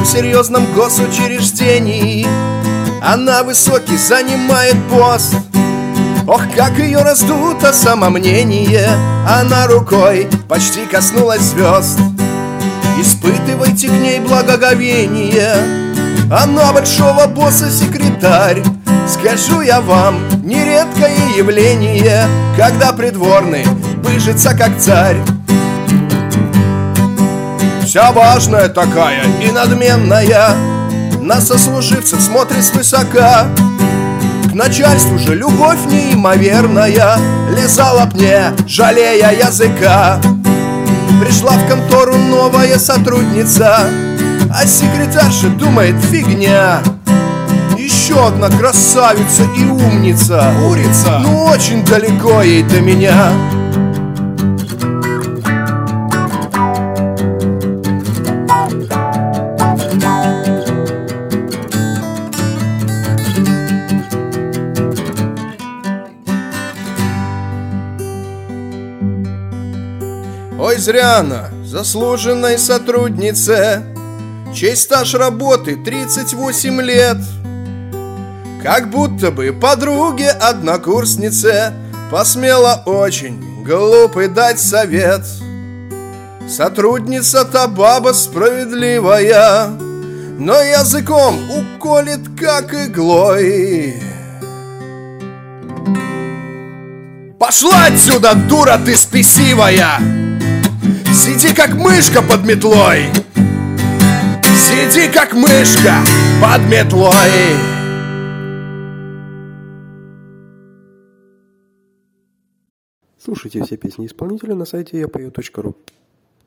одном серьезном госучреждении. Она высокий занимает пост. Ох, как ее раздуто самомнение. Она рукой почти коснулась звезд. Испытывайте к ней благоговение. Она большого босса секретарь. Скажу я вам, нередкое явление, когда придворный пыжится как царь. Вся важная такая и надменная, на сослуживцев смотрит свысока. К начальству же любовь неимоверная лизала б мне, жалея языка. Пришла в контору новая сотрудница, а секретарша думает: фигня. Еще одна красавица и умница, курица, ну очень далеко ей до меня. Ой, зря она, заслуженной сотруднице, чей стаж работы 38 лет. Как будто бы подруге-однокурснице посмела очень глупый дать совет. Сотрудница-то баба справедливая, но языком уколет как иглой. Пошла отсюда, дура ты спесивая! Сиди как мышка под метлой! Сиди как мышка под метлой! Слушайте все песни исполнителя на сайте yapою.ru.